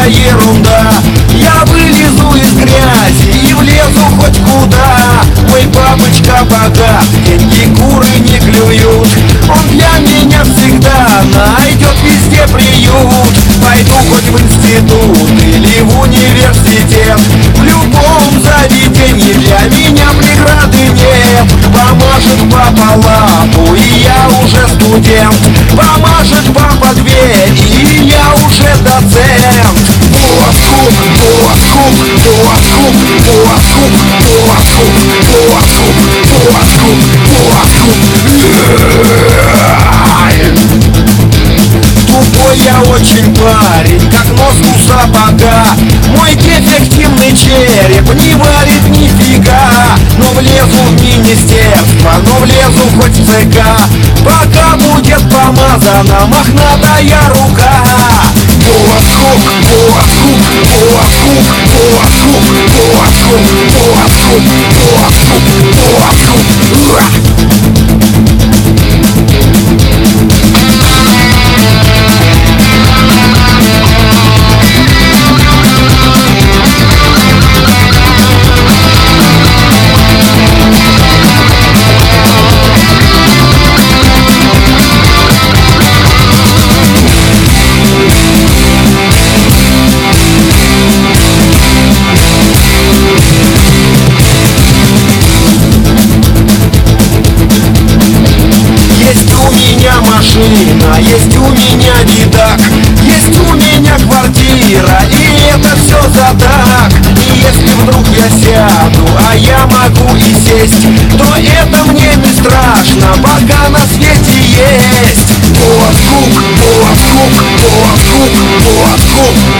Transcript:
это ерунда. Я вылезу из грязи и влезу хоть куда. Мой папочка богат, деньги куры не клюют. Он для меня всегда найдет везде приют. Пойду хоть в институт или в университет, в любом заведении для меня преграды нет. Помажет папа лапу, и я уже студент. Помажет папа дверь, и я уже доцент. Буласкуп, буласкуп, буласкуп, буласкуп, буласкуп, буласкуп, буласкуп, буласкуп. Тупой я очень парень, как нос у сапога. Мой дефективный череп не варит нифига. Но влезу в министерство, но влезу хоть в ЦК, пока будет помазана мохнатая рука. Буласкуп, буласкуп, буласкуп, буласкуп, буласкуп, буласкуп, буласкуп, буласкуп. Машина, есть у меня видак, есть у меня квартира, и это все за так. И если вдруг я сяду, а я могу и сесть, то это мне не страшно, пока на свете есть. Буласкуп, буласкуп, буласкуп, буласкуп,